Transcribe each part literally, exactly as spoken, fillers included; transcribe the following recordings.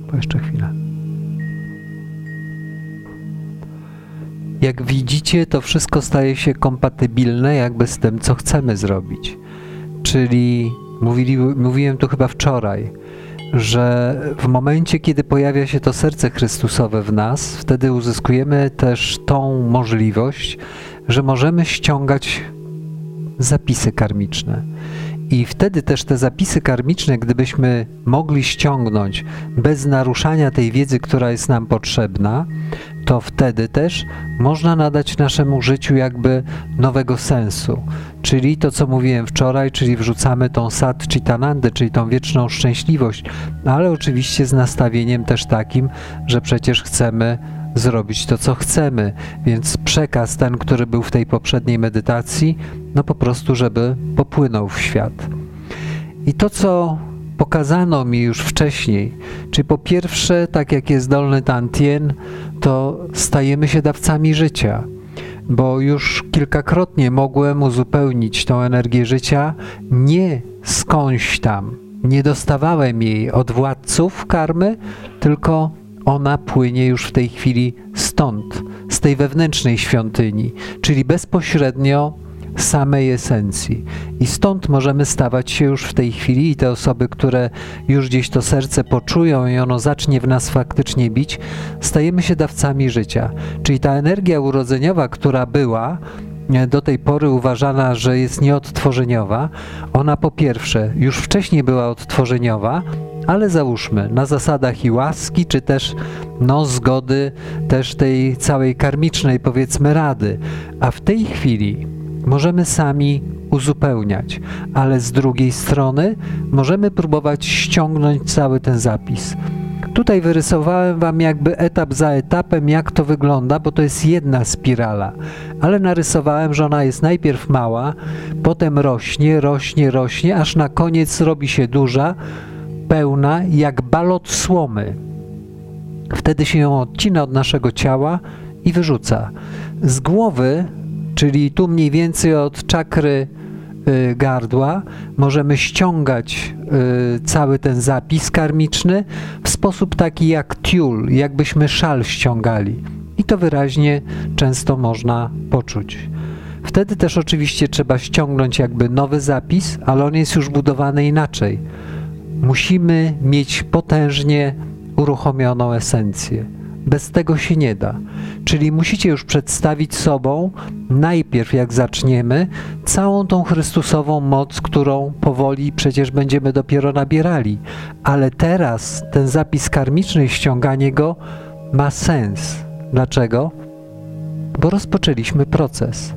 bo jeszcze chwilę. Jak widzicie, to wszystko staje się kompatybilne jakby z tym, co chcemy zrobić. Czyli mówili, mówiłem tu chyba wczoraj, że w momencie, kiedy pojawia się to serce Chrystusowe w nas, wtedy uzyskujemy też tą możliwość, że możemy ściągać zapisy karmiczne. I wtedy też te zapisy karmiczne, gdybyśmy mogli ściągnąć bez naruszania tej wiedzy, która jest nam potrzebna, to wtedy też można nadać naszemu życiu jakby nowego sensu. Czyli to, co mówiłem wczoraj, czyli wrzucamy tą Sat Chitanandę, czyli tą wieczną szczęśliwość, ale oczywiście z nastawieniem też takim, że przecież chcemy zrobić to, co chcemy, więc przekaz ten, który był w tej poprzedniej medytacji, no po prostu, żeby popłynął w świat. I to, co pokazano mi już wcześniej, czyli po pierwsze, tak jak jest dolny Tantien, to stajemy się dawcami życia, bo już kilkakrotnie mogłem uzupełnić tą energię życia nie skądś tam, nie dostawałem jej od władców karmy, tylko ona płynie już w tej chwili stąd, z tej wewnętrznej świątyni, czyli bezpośrednio samej esencji. I stąd możemy stawać się już w tej chwili i te osoby, które już gdzieś to serce poczują i ono zacznie w nas faktycznie bić, stajemy się dawcami życia. Czyli ta energia urodzeniowa, która była do tej pory uważana, że jest nieodtworzeniowa, ona po pierwsze już wcześniej była odtworzeniowa, ale załóżmy, na zasadach i łaski, czy też no, zgody też tej całej karmicznej, powiedzmy, rady. A w tej chwili możemy sami uzupełniać, ale z drugiej strony możemy próbować ściągnąć cały ten zapis. Tutaj wyrysowałem wam jakby etap za etapem, jak to wygląda, bo to jest jedna spirala, ale narysowałem, że ona jest najpierw mała, potem rośnie, rośnie, rośnie, aż na koniec robi się duża, pełna, jak balot słomy. Wtedy się ją odcina od naszego ciała i wyrzuca. Z głowy, czyli tu mniej więcej od czakry y, gardła, możemy ściągać y, cały ten zapis karmiczny w sposób taki jak tiul, jakbyśmy szal ściągali. I to wyraźnie często można poczuć. Wtedy też oczywiście trzeba ściągnąć jakby nowy zapis, ale on jest już budowany inaczej. Musimy mieć potężnie uruchomioną esencję. Bez tego się nie da. Czyli musicie już przedstawić sobą najpierw, jak zaczniemy, całą tą Chrystusową moc, którą powoli przecież będziemy dopiero nabierali. Ale teraz ten zapis karmiczny i ściąganie go ma sens. Dlaczego? Bo rozpoczęliśmy proces.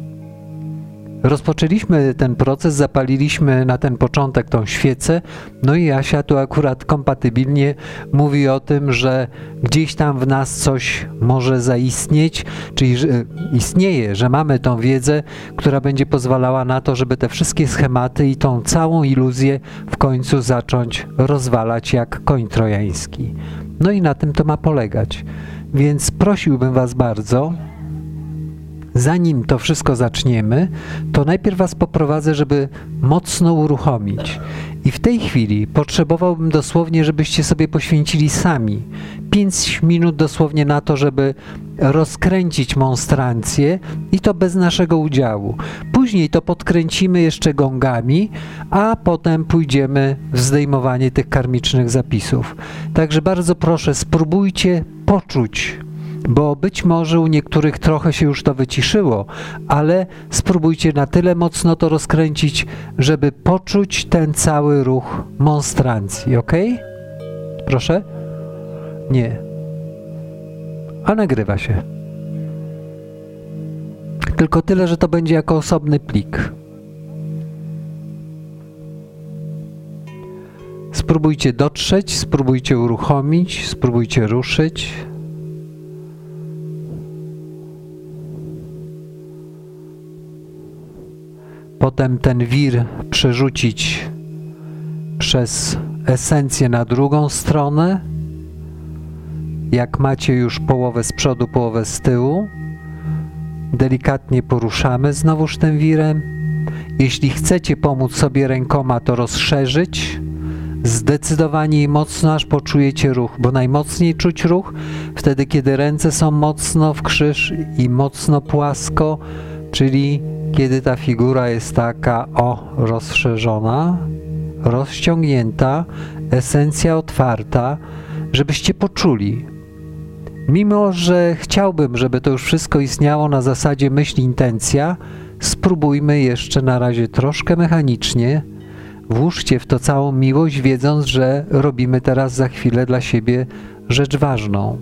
Rozpoczęliśmy ten proces, zapaliliśmy na ten początek tą świecę, no i Asia tu akurat kompatybilnie mówi o tym, że gdzieś tam w nas coś może zaistnieć, czyli że istnieje, że mamy tą wiedzę, która będzie pozwalała na to, żeby te wszystkie schematy i tą całą iluzję w końcu zacząć rozwalać jak koń trojański. No i na tym to ma polegać. Więc prosiłbym was bardzo, zanim to wszystko zaczniemy, to najpierw was poprowadzę, żeby mocno uruchomić. I w tej chwili potrzebowałbym dosłownie, żebyście sobie poświęcili sami pięć minut dosłownie na to, żeby rozkręcić monstrancję i to bez naszego udziału. Później to podkręcimy jeszcze gongami, a potem pójdziemy w zdejmowanie tych karmicznych zapisów. Także bardzo proszę, spróbujcie poczuć, bo być może u niektórych trochę się już to wyciszyło, ale spróbujcie na tyle mocno to rozkręcić, żeby poczuć ten cały ruch monstrancji, ok? Proszę? Nie. A nagrywa się. Tylko tyle, że to będzie jako osobny plik. Spróbujcie dotrzeć, spróbujcie uruchomić, spróbujcie ruszyć. Potem ten wir przerzucić przez esencję na drugą stronę. Jak macie już połowę z przodu, połowę z tyłu, delikatnie poruszamy znowuż tym wirem. Jeśli chcecie pomóc sobie rękoma, to rozszerzyć, zdecydowanie i mocno, aż poczujecie ruch, bo najmocniej czuć ruch wtedy, kiedy ręce są mocno w krzyż i mocno płasko, czyli kiedy ta figura jest taka, o, rozszerzona, rozciągnięta, esencja otwarta, żebyście poczuli. Mimo że chciałbym, żeby to już wszystko istniało na zasadzie myśl, intencja, spróbujmy jeszcze na razie troszkę mechanicznie. Włóżcie w to całą miłość, wiedząc, że robimy teraz za chwilę dla siebie rzecz ważną.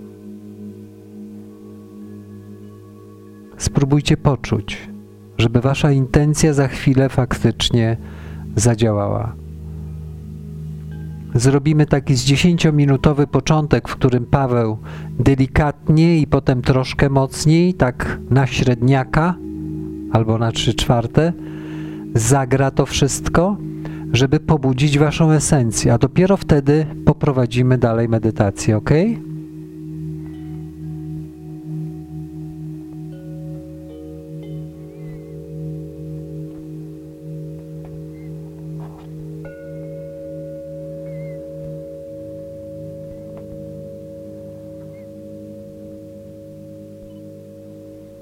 Spróbujcie poczuć, żeby wasza intencja za chwilę faktycznie zadziałała. Zrobimy taki z dziesięciominutowy początek, w którym Paweł delikatnie i potem troszkę mocniej, tak na średniaka albo na trzy czwarte, zagra to wszystko, żeby pobudzić waszą esencję, a dopiero wtedy poprowadzimy dalej medytację, ok?